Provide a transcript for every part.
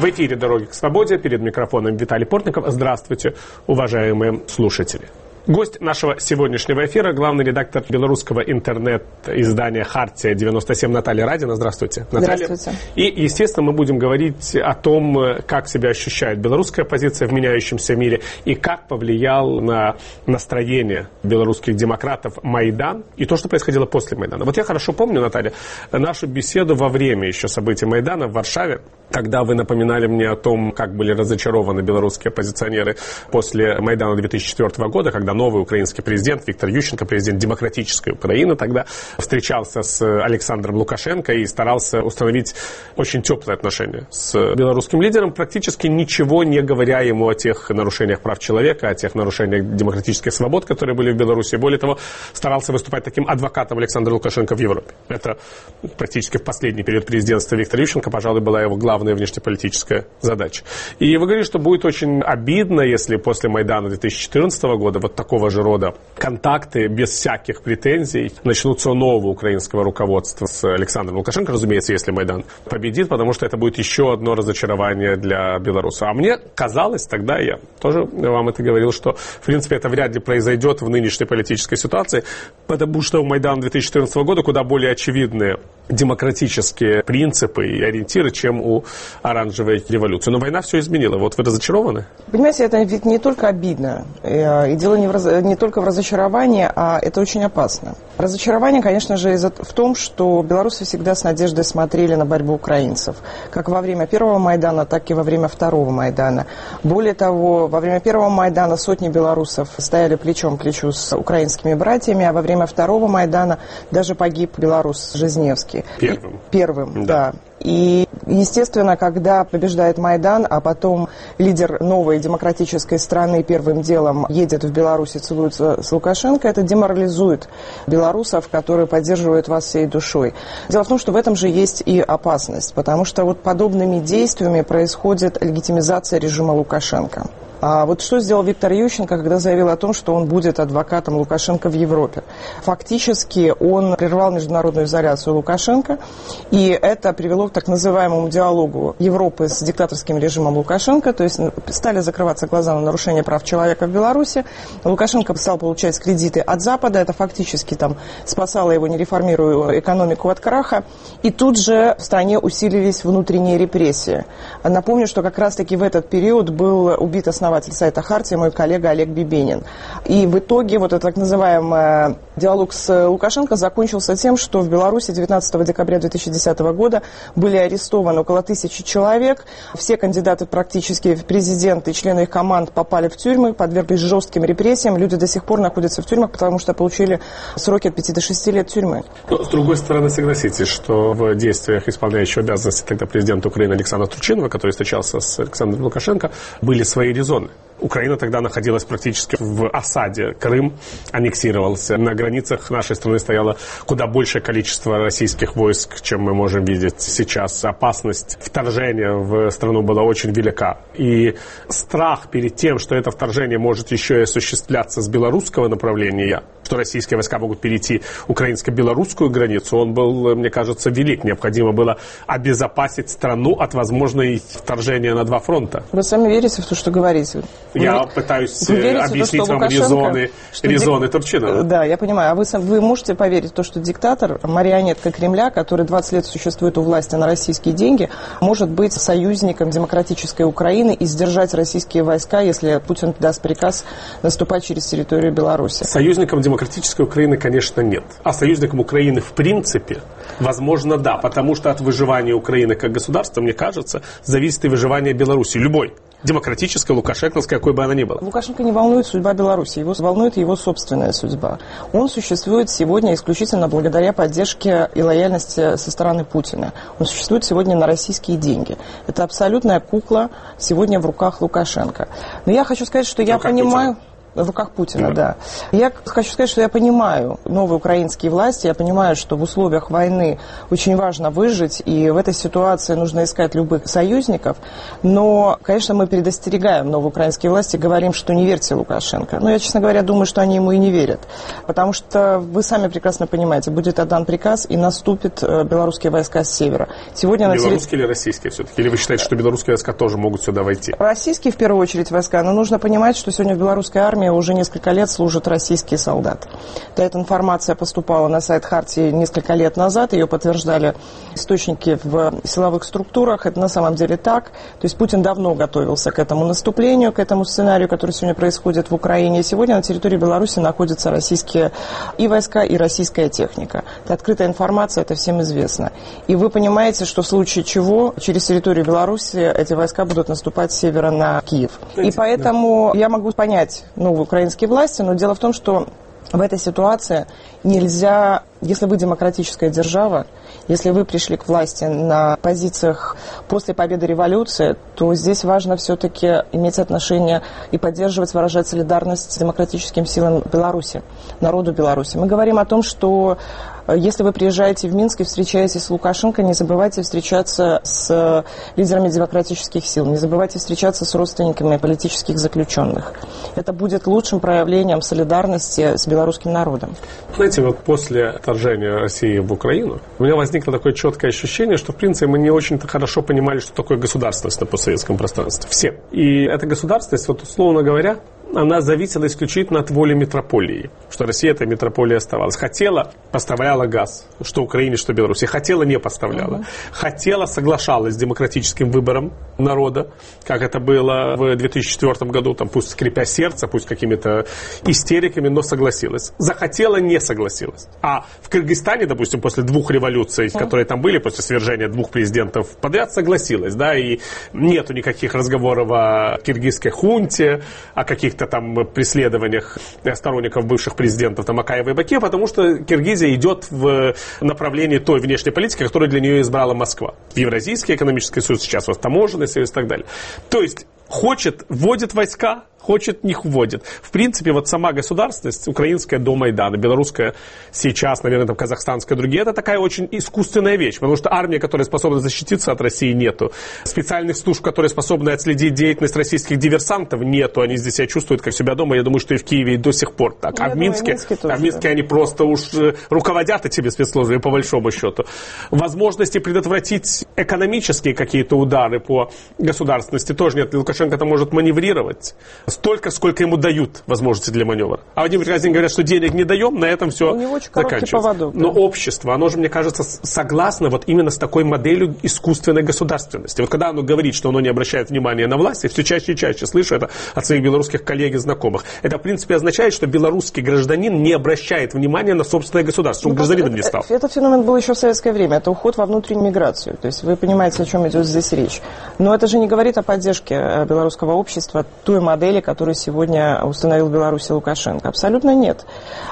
В эфире «Дороги к свободе», перед микрофоном Виталий Портников. Здравствуйте, уважаемые слушатели. Гость нашего сегодняшнего эфира — главный редактор белорусского интернет-издания «Хартия-97» Наталья Радина. Здравствуйте, Наталья. Здравствуйте. И, естественно, мы будем говорить о том, как себя ощущает белорусская оппозиция в меняющемся мире и как повлиял на настроение белорусских демократов Майдан и то, что происходило после Майдана. Вот я хорошо помню, Наталья, нашу беседу во время еще событий Майдана в Варшаве, когда вы напоминали мне о том, как были разочарованы белорусские оппозиционеры после Майдана 2004 года, когда новый украинский президент Виктор Ющенко, президент демократической Украины, тогда встречался с Александром Лукашенко и старался установить очень теплые отношения с белорусским лидером, практически ничего не говоря ему о тех нарушениях прав человека, о тех нарушениях демократических свобод, которые были в Беларуси. Более того, старался выступать таким адвокатом Александра Лукашенко в Европе. Это практически в последний период президентства Виктора Ющенко, пожалуй, была его главная внешнеполитическая задача. И вы говорите, что будет очень обидно, если после Майдана 2014 года вот такого же рода контакты без всяких претензий начнутся у нового украинского руководства с Александром Лукашенко, разумеется, если Майдан победит, потому что это будет еще одно разочарование для белорусов. А мне казалось тогда, я тоже вам это говорил, что в принципе это вряд ли произойдет в нынешней политической ситуации, потому что у Майдана 2014 года куда более очевидные демократические принципы и ориентиры, чем у оранжевой революции. Но война все изменила. Вот вы разочарованы? Понимаете, это ведь не только обидно. И дело не только в разочаровании, а это очень опасно. Разочарование, конечно же, в том, что белорусы всегда с надеждой смотрели на борьбу украинцев. Как во время первого Майдана, так и во время второго Майдана. Более того, во время первого Майдана сотни белорусов стояли плечом к плечу с украинскими братьями, а во время второго Майдана даже погиб белорус Жизневский. Первым, да. И, естественно, когда побеждает Майдан, а потом лидер новой демократической страны первым делом едет в Беларусь и целуется с Лукашенко, это деморализует белорусов, которые поддерживают вас всей душой. Дело в том, что в этом же есть и опасность, потому что вот подобными действиями происходит легитимизация режима Лукашенко. А вот что сделал Виктор Ющенко, когда заявил о том, что он будет адвокатом Лукашенко в Европе? Фактически он прервал международную изоляцию Лукашенко, и это привело к так называемому диалогу Европы с диктаторским режимом Лукашенко, то есть стали закрываться глаза на нарушение прав человека в Беларуси. Лукашенко стал получать кредиты от Запада, это фактически там спасало его, не реформируя экономику, от краха, и тут же в стране усилились внутренние репрессии. Напомню, что как раз-таки в этот период был убит основатель сайта «Хартия», мой коллега Олег Бибенин. И в итоге вот этот так называемый диалог с Лукашенко закончился тем, что в Беларуси 19 декабря 2010 года были арестованы около 1000 человек. Все кандидаты практически в президенты и члены их команд попали в тюрьмы, подверглись жестким репрессиям. Люди до сих пор находятся в тюрьмах, потому что получили сроки от 5 до 6 лет тюрьмы. Но, с другой стороны, согласитесь, что в действиях исполняющего обязанности тогда президента Украины Александра Турчинова, который встречался с Александром Лукашенко, были свои резоны. Украина тогда находилась практически в осаде. Крым аннексировался. На границах нашей страны стояло куда большее количество российских войск, чем мы можем видеть сейчас. Опасность вторжения в страну была очень велика. И страх перед тем, что это вторжение может еще и осуществляться с белорусского направления, что российские войска могут перейти украинско-белорусскую границу, он был, мне кажется, велик. Необходимо было обезопасить страну от возможной вторжения на два фронта. Вы сами верите в то, что говорите? Я пытаюсь объяснить вам резоны Турчинова. Да, я понимаю. А вы можете поверить в то, что диктатор, марионетка Кремля, который 20 лет существует у власти на российские деньги, может быть союзником демократической Украины и сдержать российские войска, если Путин даст приказ наступать через территорию Беларуси? Союзником демократической Украины, конечно, нет. А союзником Украины в принципе, возможно, да. Потому что от выживания Украины как государства, мне кажется, зависит и выживание Беларуси. Любой. Демократическая, лукашенковская, какой бы она ни была. Лукашенко не волнует судьба Беларуси, его волнует его собственная судьба. Он существует сегодня исключительно благодаря поддержке и лояльности со стороны Путина. Он существует сегодня на российские деньги. Это абсолютная кукла сегодня в руках Лукашенко. Но я хочу сказать, что я понимаю... В руках Путина, да. Я хочу сказать, что я понимаю новые украинские власти, я понимаю, что в условиях войны очень важно выжить, и в этой ситуации нужно искать любых союзников, но, конечно, мы предостерегаем новые украинские власти, говорим, что не верьте Лукашенко. Но я, честно говоря, думаю, что они ему и не верят, потому что вы сами прекрасно понимаете, будет отдан приказ, и наступят белорусские войска с севера. Сегодня белорусские или российские все-таки? Или вы считаете, что белорусские войска тоже могут сюда войти? Российские, в первую очередь, войска, но нужно понимать, что сегодня в белорусской армии уже несколько лет служат российские солдаты. Эта информация поступала на сайт Хартии несколько лет назад, ее подтверждали источники в силовых структурах, это на самом деле так. То есть Путин давно готовился к этому наступлению, к этому сценарию, который сегодня происходит в Украине. И сегодня на территории Беларуси находятся российские и войска, и российская техника. Это открытая информация, это всем известно. И вы понимаете, что в случае чего через территорию Беларуси эти войска будут наступать с севера на Киев. И поэтому я могу понять новые украинские власти, но дело в том, что в этой ситуации нельзя, если вы демократическая держава, если вы пришли к власти на позициях после победы революции, то здесь важно все-таки иметь отношение и поддерживать, выражать солидарность с демократическим силам Беларуси, народу Беларуси. Мы говорим о том, что если вы приезжаете в Минск и встречаетесь с Лукашенко, не забывайте встречаться с лидерами демократических сил, не забывайте встречаться с родственниками политических заключенных. Это будет лучшим проявлением солидарности с белорусским народом. Знаете, вот после вторжения России в Украину у меня возникло такое четкое ощущение, что, в принципе, мы не очень-то хорошо понимали, что такое государственность на постсоветском пространстве. Все. И эта государственность, вот условно говоря, она зависела исключительно от воли метрополии, что Россия этой метрополией оставалась. Хотела, поставляла газ, что Украине, что Беларуси. Хотела, не поставляла. Хотела, соглашалась с демократическим выбором народа, как это было в 2004 году, там, пусть скрипя сердце, пусть какими-то истериками, но согласилась. Захотела, не согласилась. А в Кыргызстане, допустим, после 2 революций, которые там были, после свержения 2 президентов подряд, согласилась, да, и нету никаких разговоров о киргизской хунте, о каких-то там преследованиях сторонников бывших президентов там, Акаева и Баке, потому что Киргизия идет в направлении той внешней политики, которую для нее избрала Москва. Евразийский экономический союз, сейчас вот таможенный союз и так далее. То есть хочет, вводит войска, хочет, не вводит. В принципе, вот сама государственность, украинская до Майдана, белорусская сейчас, наверное, там казахстанская, другие, это такая очень искусственная вещь, потому что армии, которая способна защититься от России, нету. Специальных служб, которые способны отследить деятельность российских диверсантов, нету. Они здесь себя чувствуют как себя дома. Я думаю, что и в Киеве и до сих пор так. А в Минске они просто уж руководят этими спецслужбами, по большому счету. Возможности предотвратить экономические какие-то удары по государственности тоже нет. Лукашенко это может маневрировать столько, сколько ему дают возможности для маневра. А Владимир Казин говорят, что денег не даем, на этом все заканчивается. Поводок, да. Но общество, оно же, мне кажется, согласно вот именно с такой моделью искусственной государственности. Вот когда оно говорит, что оно не обращает внимания на власть, я все чаще и чаще слышу это от своих белорусских коллег и знакомых. Это, в принципе, означает, что белорусский гражданин не обращает внимания на собственное государство. Он гражданином не стал. Этот феномен был еще в советское время. Это уход во внутреннюю миграцию. То есть вы понимаете, о чем идет здесь речь. Но это же не говорит о поддержке белорусского общества той модели, которую сегодня установил в Беларуси Лукашенко. Абсолютно нет.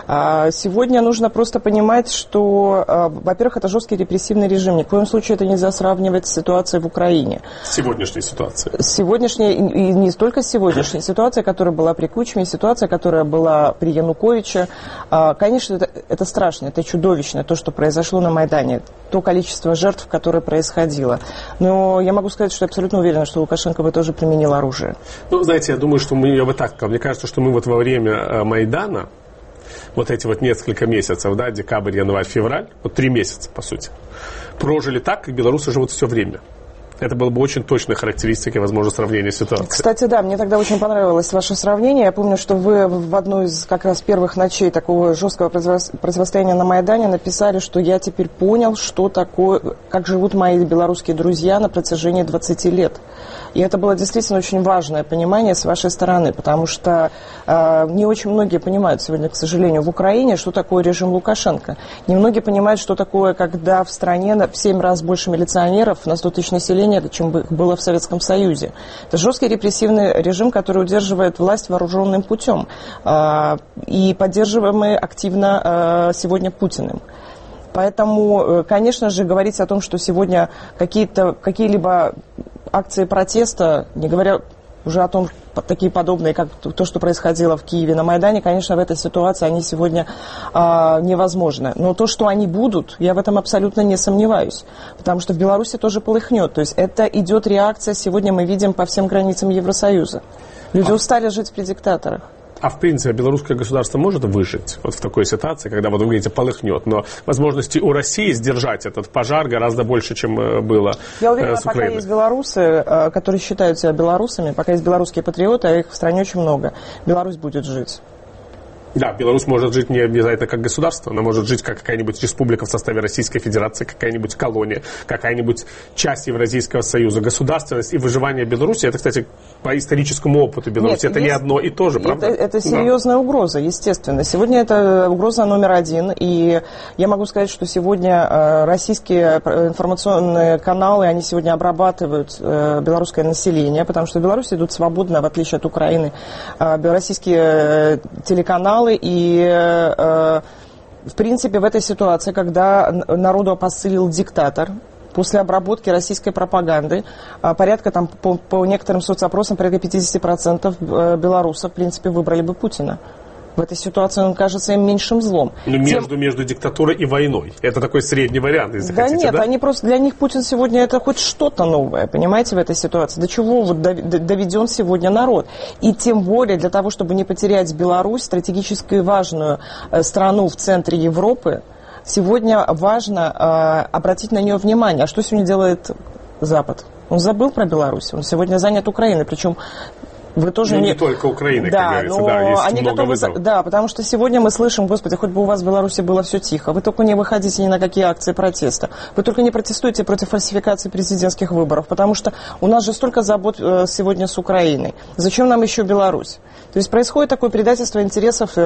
Сегодня нужно просто понимать, что, во-первых, это жесткий репрессивный режим. Ни в коем случае это нельзя сравнивать с ситуацией в Украине. С сегодняшней ситуацией. С сегодняшней, и не столько с сегодняшней. Ситуация, которая была при Кучме, ситуация, которая была при Януковиче. Конечно, это страшно, это чудовищно, то, что произошло на Майдане, то количество жертв, которое происходило. Но я могу сказать, что я абсолютно уверена, что Лукашенко бы тоже применил оружие. Ну, знаете, я думаю, что я бы так сказал. Мне кажется, что мы вот во время Майдана, вот эти вот несколько месяцев, да, декабрь, январь, февраль, вот 3 месяца, по сути, прожили так, как белорусы живут все время. Это было бы очень точной характеристикой, возможно, сравнения ситуации. Кстати, да, мне тогда очень понравилось ваше сравнение. Я помню, что вы в одной из как раз первых ночей такого жесткого противостояния на Майдане написали, что я теперь понял, что такое, как живут мои белорусские друзья на протяжении 20 лет. И это было действительно очень важное понимание с вашей стороны, потому что не очень многие понимают сегодня, к сожалению, в Украине, что такое режим Лукашенко. Немногие понимают, что такое, когда в стране в 7 раз больше милиционеров на 100 тысяч населения, чем было в Советском Союзе. Это жесткий репрессивный режим, который удерживает власть вооруженным путем. И поддерживаемый активно сегодня Путиным. Поэтому, конечно же, говорить о том, что сегодня какие-либо акции протеста, не говоря уже о том, такие подобные, как то, что происходило в Киеве на Майдане, конечно, в этой ситуации они сегодня невозможны. Но то, что они будут, я в этом абсолютно не сомневаюсь. Потому что в Беларуси тоже полыхнет. То есть это идет реакция, сегодня мы видим по всем границам Евросоюза. Люди устали жить при диктаторах. А в принципе белорусское государство может выжить вот в такой ситуации, когда, вот вы говорите, полыхнет, но возможности у России сдержать этот пожар гораздо больше, чем было Я уверена, с Украиной. пока есть белорусы, которые считают себя белорусами, пока есть белорусские патриоты, а их в стране очень много, Беларусь будет жить. Да, Беларусь может жить не обязательно как государство, она может жить как какая-нибудь республика в составе Российской Федерации, какая-нибудь колония, какая-нибудь часть Евразийского союза. Государственность и выживание Беларуси, это, кстати, по историческому опыту Беларуси, это не одно и то же, правда? Это серьезная угроза, естественно. Сегодня это угроза номер один, и я могу сказать, что сегодня российские информационные каналы, они сегодня обрабатывают белорусское население, потому что в Беларуси идут свободно, в отличие от Украины, российские телеканалы, и, в принципе, в этой ситуации, когда народу опостылил диктатор, после обработки российской пропаганды, порядка, там, по некоторым соцопросам, порядка 50% белорусов, в принципе, выбрали бы Путина. В этой ситуации он кажется им меньшим злом. Но между диктатурой и войной. Это такой средний вариант, если хотите, нет, они просто, для них Путин сегодня это хоть что-то новое, понимаете, в этой ситуации. До чего вот доведен сегодня народ. И тем более для того, чтобы не потерять Беларусь, стратегически важную страну в центре Европы, сегодня важно обратить на нее внимание. А что сегодня делает Запад? Он забыл про Беларусь. Он сегодня занят Украиной, причем вы тоже не только Украины, да, как говорится, но да, есть они много вызовов. Да, потому что сегодня мы слышим, господи, хоть бы у вас в Беларуси было все тихо, вы только не выходите ни на какие акции протеста, вы только не протестуете против фальсификации президентских выборов, потому что у нас же столько забот сегодня с Украиной. Зачем нам еще Беларусь? То есть происходит такое предательство интересов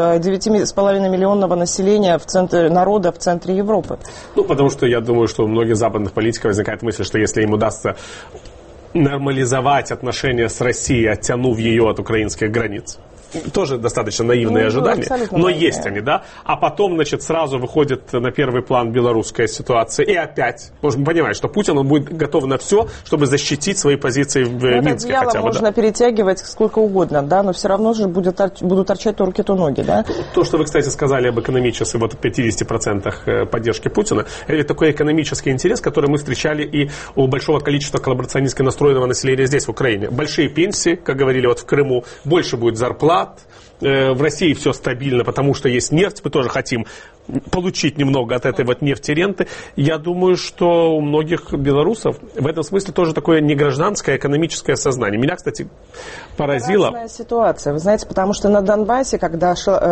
9,5 миллионного населения в центре народа, в центре Европы. Ну, потому что я думаю, что у многих западных политиков возникает мысль, что если им удастся нормализовать отношения с Россией, оттянув ее от украинских границ. Тоже достаточно наивные ожидания, но наивные. Есть они, да. А потом, значит, сразу выходит на первый план белорусская ситуация. И опять, можно понимать, что Путин, он будет готов на все, чтобы защитить свои позиции в Минске. Это хотя бы, можно перетягивать сколько угодно, да, но все равно же будут торчать то руки, то ноги, да. То, что вы, кстати, сказали об экономической, вот 50% поддержки Путина, это такой экономический интерес, который мы встречали и у большого количества коллаборационистски настроенного населения здесь, в Украине. Большие пенсии, как говорили вот в Крыму, больше будет зарплат. В России все стабильно, потому что есть нефть, мы тоже хотим получить немного от этой вот нефтеренты. Я думаю, что у многих белорусов в этом смысле тоже такое негражданское экономическое сознание. Меня, кстати, поразило. Разная ситуация, вы знаете, потому что на Донбассе, когда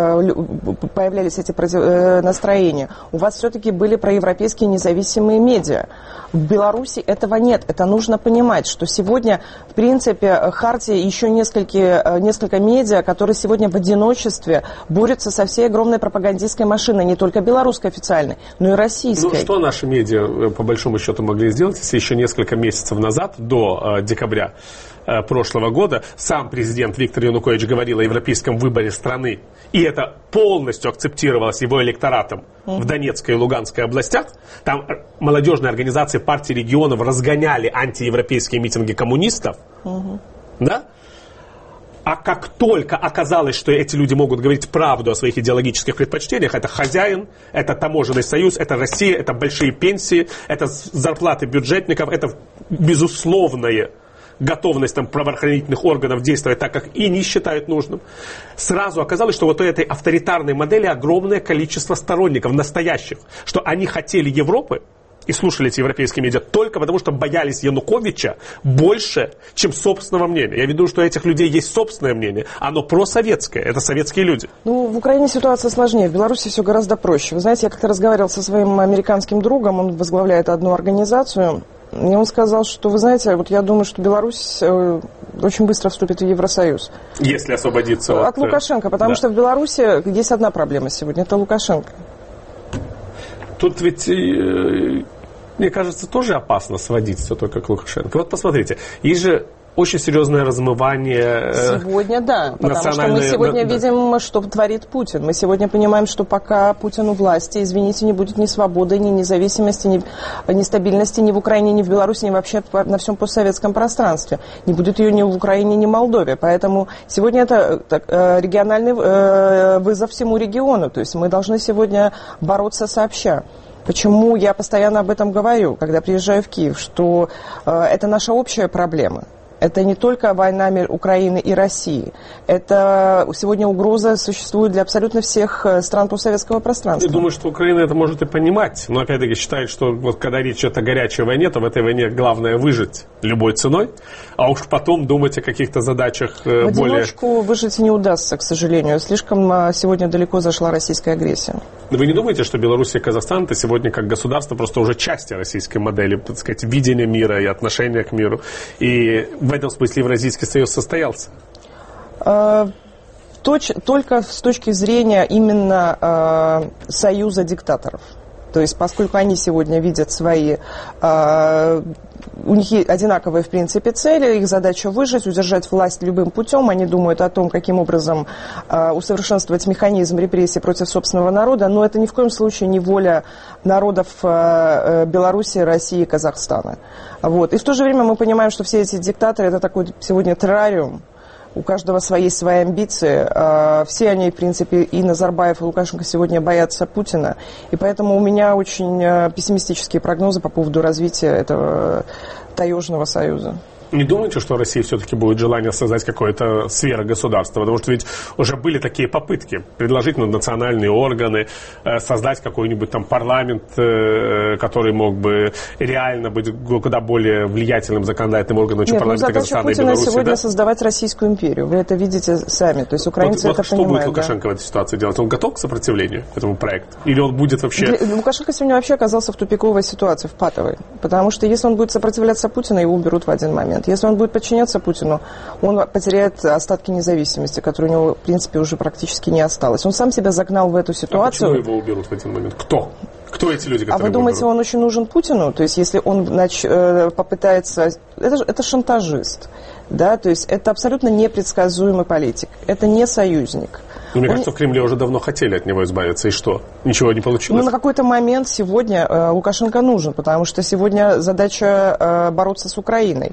появлялись эти настроения, у вас все-таки были проевропейские независимые медиа. В Беларуси этого нет. Это нужно понимать, что сегодня, в принципе, Хартия и еще несколько медиа, которые сегодня в одиночестве борются со всей огромной пропагандистской машиной, не только белорусской официальной, но и российской. Ну, что наши медиа, по большому счету, могли сделать, если еще несколько месяцев назад, до декабря прошлого года, сам президент Виктор Янукович говорил о европейском выборе страны, и это полностью акцептировалось его электоратом в Донецкой и Луганской областях. Там молодежные организации партии регионов разгоняли антиевропейские митинги коммунистов. Да? А как только оказалось, что эти люди могут говорить правду о своих идеологических предпочтениях, это хозяин, это таможенный союз, это Россия, это большие пенсии, это зарплаты бюджетников, это безусловная готовность там, правоохранительных органов действовать так, как и не считают нужным. Сразу оказалось, что вот у этой авторитарной модели огромное количество сторонников, настоящих, что они хотели Европы, и слушали эти европейские медиа только потому, что боялись Януковича больше, чем собственного мнения. Я веду, что у этих людей есть собственное мнение. Оно просоветское. Это советские люди. Ну, в Украине ситуация сложнее. В Беларуси все гораздо проще. Вы знаете, я как-то разговаривал со своим американским другом. Он возглавляет одну организацию. И он сказал, что, вы знаете, вот я думаю, что Беларусь очень быстро вступит в Евросоюз. Если освободиться от Лукашенко. Потому что в Беларуси есть одна проблема сегодня. Это Лукашенко. Тут ведь... Мне кажется, тоже опасно сводить все только к Лукашенко. Вот посмотрите, есть же очень серьезное размывание. Сегодня да, потому что мы сегодня видим, что творит Путин. Мы сегодня понимаем, что пока Путин у власти, извините, не будет ни свободы, ни независимости, ни стабильности ни в Украине, ни в Беларуси, ни вообще на всем постсоветском пространстве. Не будет ее ни в Украине, ни в Молдове. Поэтому сегодня это региональный вызов всему региону. То есть мы должны сегодня бороться сообща. Почему я постоянно об этом говорю, когда приезжаю в Киев, что это наша общая проблема. Это не только война Украины и России. Это сегодня угроза существует для абсолютно всех стран постсоветского пространства. Я думаю, что Украина это может и понимать, но опять-таки считает, что вот когда речь идет о горячей войне, то в этой войне главное выжить любой ценой, а уж потом думать о каких-то задачах более... В одиночку выжить не удастся, к сожалению. Слишком сегодня далеко зашла российская агрессия. Вы не думаете, что Беларусь и Казахстан это сегодня как государство просто уже части российской модели, так сказать, видения мира и отношения к миру? И в этом смысле Евразийский союз состоялся? Только с точки зрения именно союза диктаторов. То есть, поскольку они сегодня видят свои... У них одинаковые, в принципе, цели, их задача выжить, удержать власть любым путем. Они думают о том, каким образом усовершенствовать механизм репрессий против собственного народа, но это ни в коем случае не воля народов Беларуси, России и Казахстана. Вот. И в то же время мы понимаем, что все эти диктаторы – это такой сегодня террариум. У каждого есть свои амбиции. Все они, в принципе, и Назарбаев, и Лукашенко сегодня боятся Путина. И поэтому у меня очень пессимистические прогнозы по поводу развития этого таежного союза. Не думаете, что в России все-таки будет желание создать какое-то сверхгосударство? Потому что ведь уже были такие попытки предложить национальные органы, создать какой-нибудь там парламент, который мог бы реально быть куда более влиятельным законодательным органом, чем парламент Казахстана и Беларуси. Путина сегодня создавать Российскую империю. Вы это видите сами. То есть украинцы это что понимают. Что будет Лукашенко в этой ситуации делать? Он готов к сопротивлению этому проекту? Или он будет вообще... Лукашенко сегодня вообще оказался в тупиковой ситуации, в патовой. Потому что если он будет сопротивляться Путину, его уберут в один момент. Если он будет подчиняться Путину, он потеряет остатки независимости, которые у него, в принципе, уже практически не осталось. Он сам себя загнал в эту ситуацию. А почему его уберут в один момент? Кто? Кто эти люди, которые А вы думаете, уберут? он очень нужен Путину? То есть, если он попытается... Это шантажист. Да? То есть, это абсолютно непредсказуемый политик. Это не союзник. Но мне кажется, в Кремле уже давно хотели от него избавиться. И что? Ничего не получилось? На какой-то момент сегодня Лукашенко нужен, потому что сегодня задача бороться с Украиной.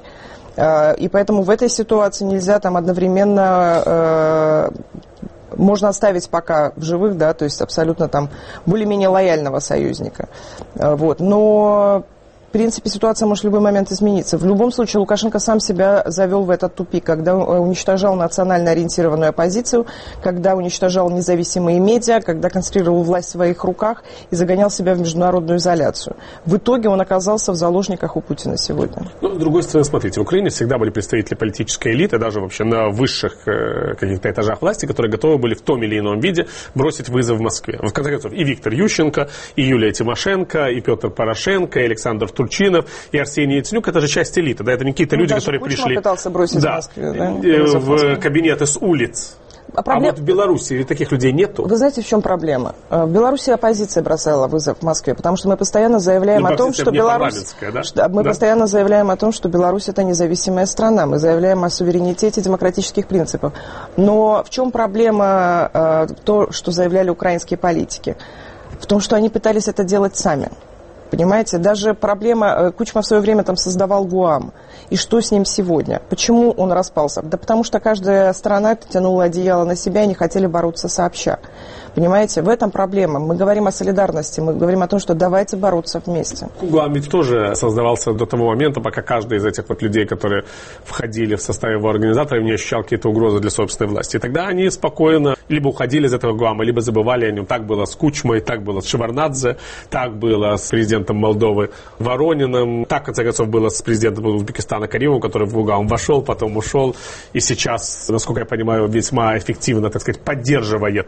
И поэтому в этой ситуации нельзя там одновременно... Можно оставить пока в живых, да, то есть абсолютно там более-менее лояльного союзника. Вот. Но... В принципе, ситуация может в любой момент измениться. В любом случае, Лукашенко сам себя завел в этот тупик, когда уничтожал национально ориентированную оппозицию, когда уничтожал независимые медиа, когда концентрировал власть в своих руках и загонял себя в международную изоляцию. В итоге он оказался в заложниках у Путина сегодня. Ну, с другой стороны, смотрите, в Украине всегда были представители политической элиты, даже вообще на высших каких-то этажах власти, которые готовы были в том или ином виде бросить вызов в Москве. В конце концов, и Виктор Ющенко, и Юлия Тимошенко, и Петр Порошенко, и Александр Турчинов, и Арсений Яценюк, это же часть элиты, да, это не какие-то люди, которые пришли пытался бросить в Москве, да? В кабинеты с улиц. А вот в Беларуси таких людей нету. Вы знаете, в чем проблема? В Беларуси оппозиция бросала вызов в Москве, потому что мы постоянно заявляем о том, что Беларусь... Да? Мы постоянно заявляем о том, что Беларусь это независимая страна. Мы заявляем о суверенитете демократических принципах. Но в чем проблема, то, что заявляли украинские политики? В том, что они пытались это делать сами. Понимаете, даже проблема, Кучма в свое время там создавал ГУАМ. И что с ним сегодня? Почему он распался? Да потому что каждая страна тянула одеяло на себя и не хотели бороться сообща. Понимаете, в этом проблема. Мы говорим о солидарности, мы говорим о том, что давайте бороться вместе. ГУАМ ведь тоже создавался до того момента, пока каждый из этих вот людей, которые входили в состав его организаторов, не ощущал какие-то угрозы для собственной власти. И тогда они спокойно либо уходили из этого ГУАМа, либо забывали о нем. Так было с Кучмой, так было с Шеварднадзе, так было с президентом Молдовы Ворониным, так, в конце концов, было с президентом Узбекистана Каримовым, который в ГУАМ вошел, потом ушел, и сейчас, насколько я понимаю, весьма эффективно, так сказать, поддерживает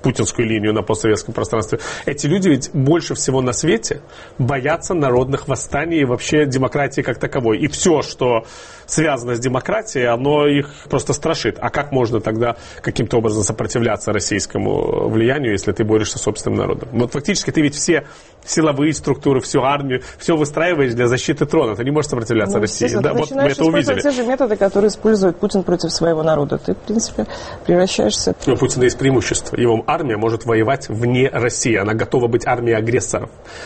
путинскую линию на постсоветском пространстве. Эти люди ведь больше всего на свете боятся народных восстаний и вообще демократии как таковой. И все, что связано с демократией, оно их просто страшит. А как можно тогда каким-то образом сопротивляться российскому влиянию, если ты борешься с собственным народом? Вот фактически ты ведь все силовые структуры, всю армию, все выстраиваешь для защиты трона. Ты не можешь сопротивляться России. Да, вот мы это увидели. Те же методы, которые использует Путин против своего народа. Ты, в принципе, превращаешься... У Путина есть преимущество. Его армия может воевать вне России. Она готова быть армией агрессоров.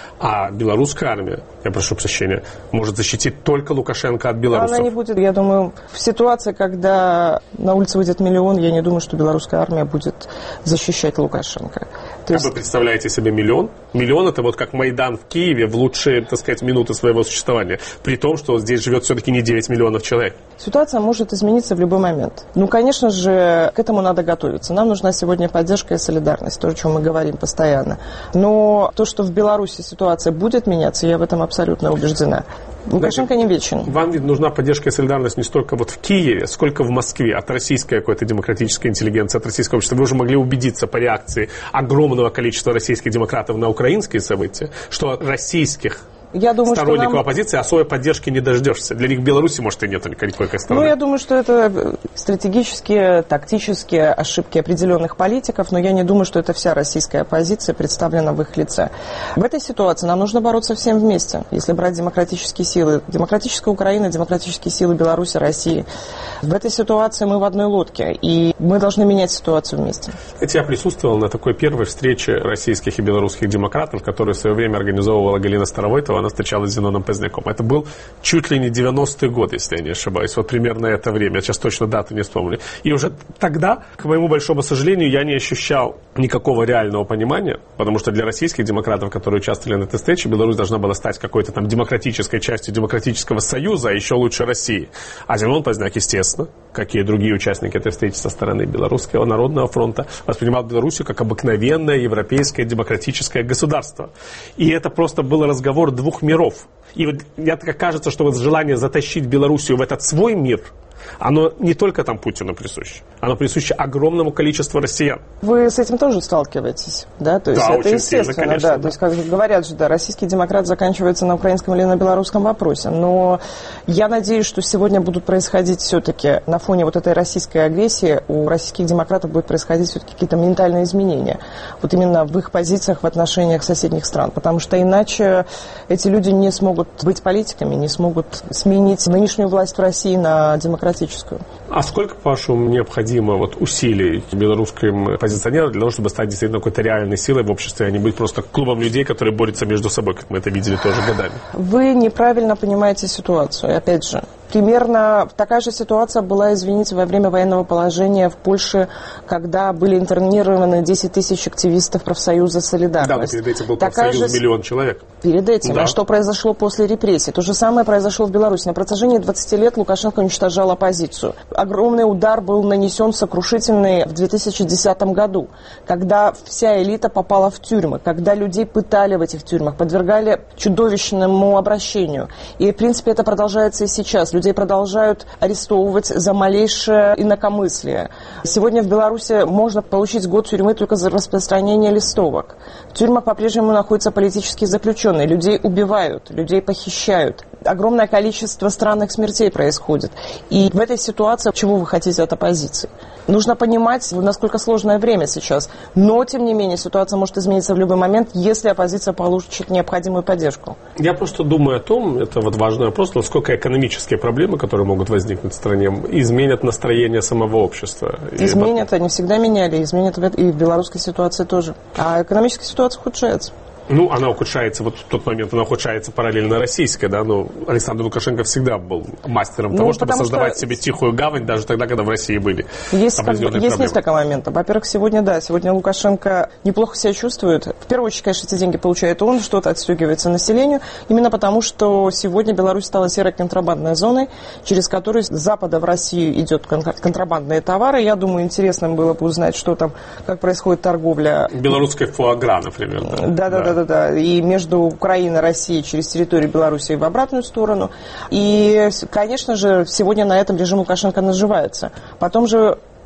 А белорусская армия, я прошу прощения, может защитить только Лукашенко от белорусов. Она не будет, я думаю, в ситуации, когда на улице выйдет миллион, я не думаю, что белорусская армия будет защищать Лукашенко. Как вы представляете себе миллион? Миллион — это вот как Майдан в Киеве в лучшие, так сказать, минуты своего существования. При том, что здесь живет все-таки не 9 миллионов человек. Ситуация может измениться в любой момент. Ну, конечно же, к этому надо готовиться. Нам нужна сегодня поддержка и солидарность, то, о чем мы говорим постоянно. Но то, что в Беларуси ситуация будет меняться, я в этом абсолютно убеждена. Лукашенко не вечен. Вам ведь нужна поддержка и солидарность не столько вот в Киеве, сколько в Москве, от российской какой-то демократической интеллигенции, от российского общества. Вы уже могли убедиться по реакции огромного количества российских демократов на украинские события, что от российских сторонников оппозиции особой поддержки не дождешься. Для них в Беларуси, может, и нет никакой как страны. Ну, я думаю, что это стратегические, тактические ошибки определенных политиков, но я не думаю, что это вся российская оппозиция представлена в их лице. В этой ситуации нам нужно бороться всем вместе. Если брать демократические силы, демократическая Украина, демократические силы Беларуси, России. В этой ситуации мы в одной лодке, и мы должны менять ситуацию вместе. Я присутствовал на такой первой встрече российских и белорусских демократов, которую в свое время организовывала Галина Старовойтова. Она встречалась с Зеноном Поздняком. Это был чуть ли не 90-й год, если я не ошибаюсь. Вот примерно это время. Я сейчас точно дату не вспомню. И уже тогда, к моему большому сожалению, я не ощущал никакого реального понимания, потому что для российских демократов, которые участвовали на этой встрече, Беларусь должна была стать какой-то там демократической частью демократического союза, а еще лучше России. А Зенон Поздняк, естественно, как и другие участники этой встречи со стороны Белорусского народного фронта, воспринимал Белоруссию как обыкновенное европейское демократическое государство. И это просто был разговор двух миров. И вот мне так кажется, что вот желание затащить Белоруссию в этот свой мир, оно не только там Путину присуще, оно присуще огромному количеству россиян. Вы с этим тоже сталкиваетесь, да? То есть да, это естественно, сильно, конечно, да. То есть, как говорят же, да, российский демократ заканчивается на украинском или на белорусском вопросе. Но я надеюсь, что сегодня будут происходить все-таки на фоне вот этой российской агрессии у российских демократов будут происходить все-таки какие-то ментальные изменения. Вот именно в их позициях в отношениях соседних стран. Потому что иначе эти люди не смогут быть политиками, не смогут сменить нынешнюю власть в России на демократическую. А сколько, по-вашему, необходимо вот усилий белорусским позиционерам для того, чтобы стать действительно какой-то реальной силой в обществе, а не быть просто клубом людей, которые борются между собой, как мы это видели тоже годами? Вы неправильно понимаете ситуацию. И опять же, примерно такая же ситуация была, извините, во время военного положения в Польше, когда были интернированы 10 тысяч активистов профсоюза «Солидарность». Да, но перед этим был профсоюз миллион человек. Перед этим. Да. А что произошло после репрессий? То же самое произошло в Беларуси. На протяжении 20 лет Лукашенко уничтожал оппозицию. Огромный удар был нанесен сокрушительный в 2010 году, когда вся элита попала в тюрьмы, когда людей пытали в этих тюрьмах, подвергали чудовищному обращению. И, в принципе, это продолжается и сейчас. Людей продолжают арестовывать за малейшее инакомыслие. Сегодня в Беларуси можно получить год тюрьмы только за распространение листовок. В тюрьмах по-прежнему находятся политические заключенные. Людей убивают, людей похищают. Огромное количество странных смертей происходит. И в этой ситуации, чего вы хотите от оппозиции? Нужно понимать, насколько сложное время сейчас. Но, тем не менее, ситуация может измениться в любой момент, если оппозиция получит необходимую поддержку. Я просто думаю о том, это вот важный вопрос, насколько экономические проблемы, которые могут возникнуть в стране, изменят настроение самого общества. Изменят, они всегда меняли, изменят и в белорусской ситуации тоже. А экономическая ситуация ухудшается. Ну, она ухудшается, вот в тот момент она ухудшается параллельно российской, да, но Александр Лукашенко всегда был мастером того, чтобы создавать себе тихую гавань, даже тогда, когда в России были определенные проблемы. Есть несколько моментов. Во-первых, сегодня Лукашенко неплохо себя чувствует. В первую очередь, конечно, эти деньги получает он, что-то отстегивается населению, именно потому, что сегодня Беларусь стала серой контрабандной зоной, через которую с запада в Россию идет контрабандные товары. Я думаю, интересно было бы узнать, что там, как происходит торговля. Белорусской фуагра, например. Да. И между Украиной и Россией через территорию Беларуси в обратную сторону. И, конечно же, сегодня на этом режим Лукашенко наживается. Потом же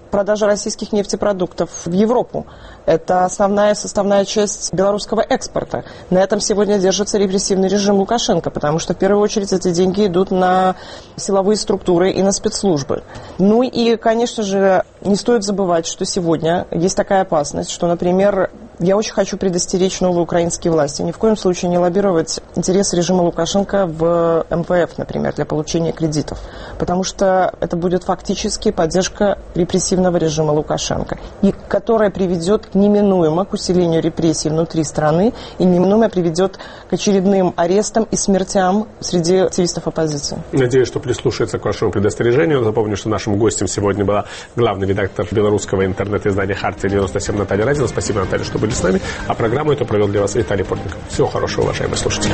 продажа российских нефтепродуктов в Европу. Это основная составная часть белорусского экспорта. На этом сегодня держится репрессивный режим Лукашенко, потому что в первую очередь эти деньги идут на силовые структуры и на спецслужбы. Ну и, конечно же, не стоит забывать, что сегодня есть такая опасность, что, например, я очень хочу предостеречь новые украинские власти ни в коем случае не лоббировать интересы режима Лукашенко в МВФ, например, для получения кредитов. Потому что это будет фактически поддержка репрессивного режима Лукашенко, и которая приведет неминуемо к усилению репрессий внутри страны и неминуемо приведет к очередным арестам и смертям среди активистов оппозиции. Надеюсь, что прислушается к вашему предостережению. Напомню, что нашим гостем сегодня была главный редактор белорусского интернет-издания «Хартия-97» Наталья Разина. Спасибо, Наталья, что были с нами. А программу эту провел для вас Виталий Портников. Всего хорошего, уважаемые слушатели.